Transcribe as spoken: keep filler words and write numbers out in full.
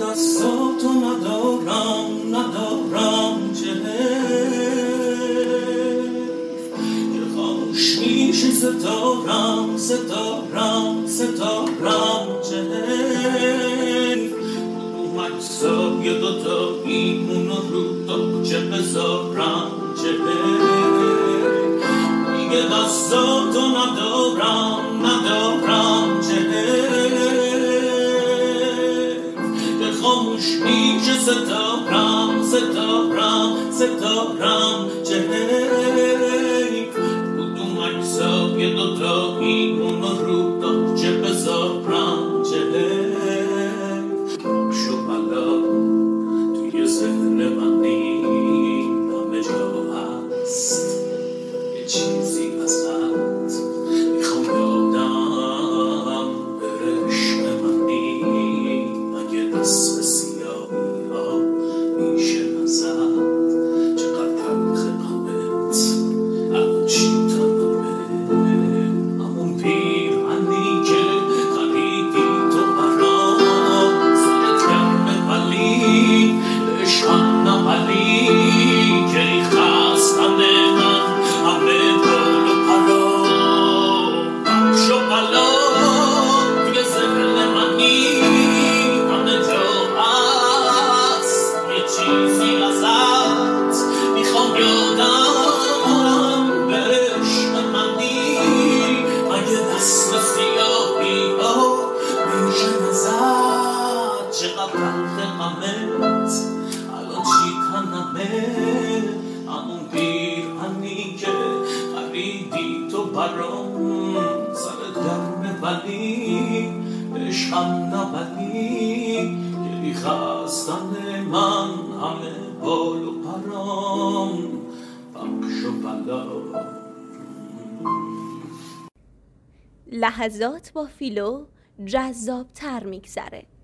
دستاتو ندارم ندارم چه که خوش میشه ستارم ستارم ستارم چه کدوم اجزای دوتاییمون رو تا چه بذارم چه دیگه دستاتو ندارم ندارم چه خاموش میشه ستارم ستارم ستارم چه کدوم اجزای دوتاییمون رو تا چه بذارم چه شو بلا توی ذهن من این همه جا هست یه چیزی ازت میخوام یادم بره عشق منی مگه اسم سیاهی ها میشه ازت چقدر تلخ غمت الان چی تمامه همون پیرهنی که خریدی تو برام سرت گرمه ولی عشقم نبری که ریختن من همه بال و پرام بخش و بلا توی ذهن منی همه جا هست یه چیزی ازت میخوام یادم بره عشق منی مگه دست سیاهی ها میشه ازت چقدر تلخ غمت الان چی تنمه همون پیرهنی که خریدی تو برام سرت گرمه ولی عشقم نبری گلی خستن من همه بال و پرام بخش و بلا. لحظات با فیلو جذاب تر میگذره.